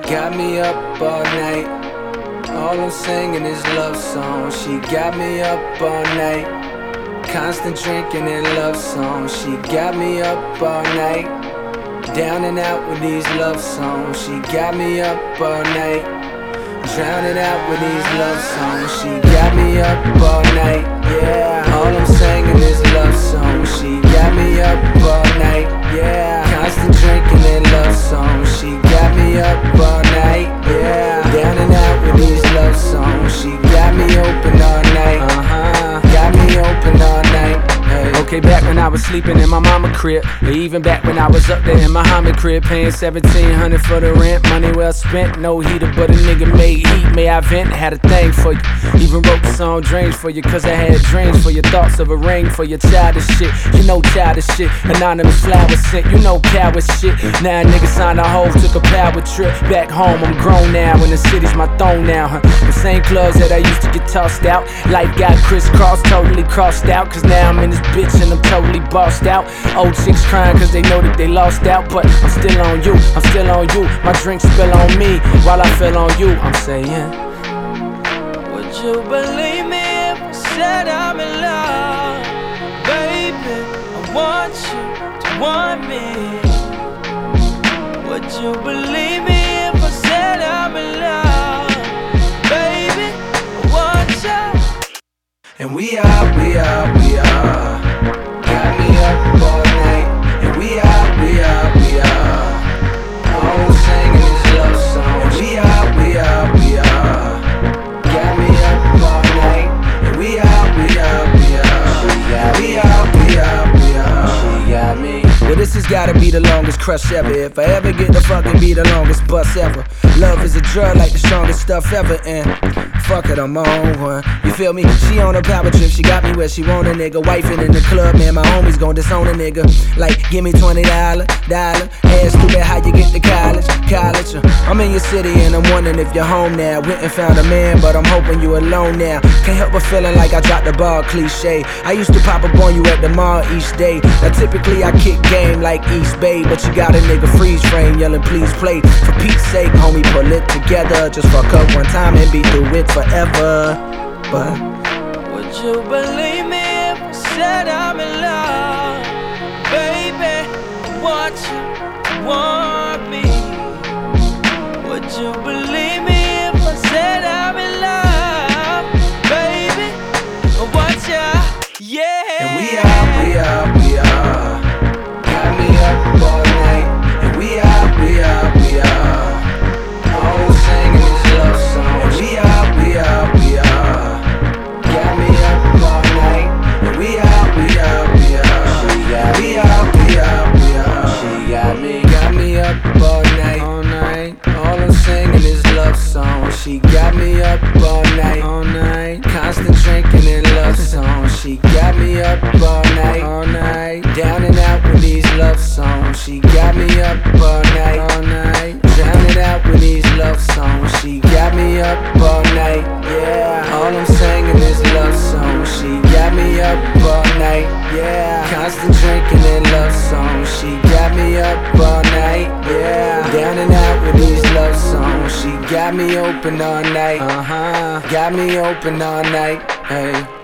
got me up all night. All I'm singing is love songs. She got me up all night. Constant drinking and love songs. She got me up all night. Down and out with these love songs. She got me up all night. Drowning out with these love songs. She got me up all night. Yeah. All I'm singing is love songs. She got me up all night. Yeah. Constant drinking and love songs. She got me up all night. Yeah. Down and out with these love songs. She got me open all night. Got me open all night. Okay, back when I was sleeping in my mama crib, or even back when I was up there in my Muhammad crib, paying $1,700 for the rent, money well spent, no heater, but a nigga made heat, may I vent, had a thing for you, even wrote the song Dreams for you, cause I had dreams for your thoughts of a ring for your childish shit, you know childish shit, anonymous flowers sent, you know coward shit, now a nigga signed a hoe, took a power trip, back home, I'm grown now, and the city's my throne now, the same clubs that I used to get tossed out, life got crisscrossed, totally crossed out, cause now I'm in this bitch and I'm totally bossed out. Old chicks crying cause they know that they lost out, but I'm still on you, I'm still on you. My drink spill on me while I fell on you. I'm saying, would you believe me if I said I'm in love? Baby, I want you to want me. Would you believe me if I said I'm in love? Baby, I want you. And we are. Got me up all night. And we are. All I'm singing is love songs. We are. Got me up all night. And we are. She got me. well, this has gotta be the longest crush ever. If I ever get to fucking be the longest bus ever. Love is a drug like the strongest stuff ever. And fuck it, I'm on one. You feel me? She on a power trip, she got me where she want a nigga. Wifing in the club, man, my homies gon' disown a nigga. Like, give me $20, ass stupid, how you get to college? I'm in your city and I'm wondering if you're home now. Went and found a man, but I'm hoping you alone now. Can't help but feeling like I dropped the ball, cliche. I used to pop up on you at the mall each day. Now typically I kick game like East Bay, but you got a nigga freeze frame yelling please play. For Pete's sake, homie, pull it together. Just fuck up one time and be through it forever. But would you believe me if I said I'm in love? Baby, I want you to want me. Would you believe me if I said I'm in love? Baby, I want you, yeah. And we are. Got me up all night. And we are. All I'm singing is love songs. We are. Got me up all night. And we are. She got me up all night. All I'm singing is love songs. She got me up all night. Constant drinking and love songs. She got me up all night. Down and out with these love songs. She got me up all night. Drowning out with these love songs. She got me up all night. Yeah. All I'm singing is love songs. She got me up all night. Yeah. Constant drinking and love songs. She got me up all night. Yeah. Down and out with these love songs. She got me open all night. Got me open all night. Hey.